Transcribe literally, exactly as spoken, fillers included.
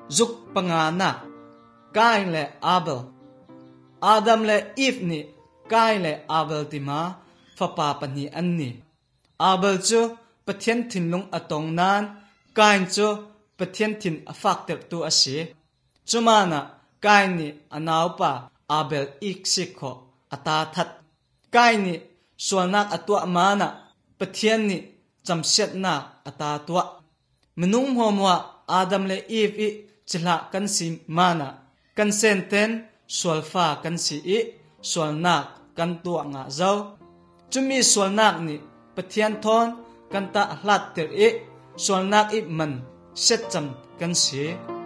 zuk pangana Kain le Abel Adam le Eve ni Kain le Abel tima fapa pani anni Abel chu pathian thin lung atong nan Kain chu pathian thin afak tek tu ase chumana Kain ni anaupa Abel ik sikho ata that Kain ni sualnak atwa mana pathian ni chamset na ata tua menung homwa Adam le Eve i chila kan sim mana kan senten sualfa kan si i sualnak kan tua nga zau chumi sualnak ni pathian thon kan ta hlat ter i sualnak i man set cham kan si